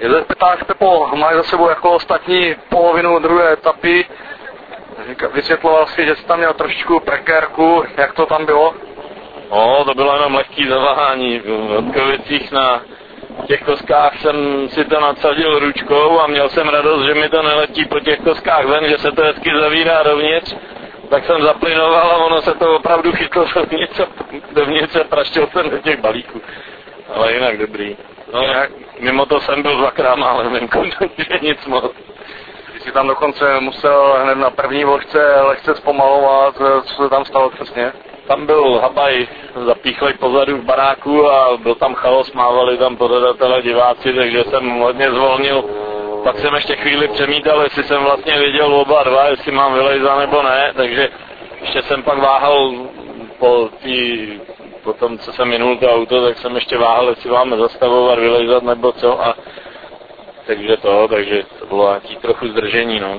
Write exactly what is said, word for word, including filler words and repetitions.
Josef Petáš, Pepo, máš za sebou jako ostatní polovinu druhé etapy. Vysvětloval si, že jsi tam měl trošičku prekérku, jak to tam bylo? No, to bylo jenom lehký zaváhání. V Hodkovicích na těch koskách jsem si to nadsadil ručkou a měl jsem radost, že mi to neletí po těch koskách ven, že se to hezky zavírá dovnitř. Tak jsem zaplynoval a ono se to opravdu chytlo dovnitř, dovnitř a praštil jsem do těch balíků. Ale jinak dobrý. No, jak, mimo to jsem byl dvakrát málem venku, takže nic moc. Ty jsi tam dokonce musel hned na první vložce lehce zpomalovat, co se tam stalo přesně? Tam byl habaj zapíchlej pozadu v baráku a byl tam chaos, mávali tam pořadatelé diváci, takže jsem hodně zvolnil. Pak jsem ještě chvíli přemítal, jestli jsem vlastně věděl oba dva, jestli mám vylejzat nebo ne, takže ještě jsem pak váhal po, tý, po tom, co jsem minul to auto, tak jsem ještě váhal, jestli máme zastavovat, vylejzat nebo co a takže to, takže to bylo nějaký trochu zdržení, no.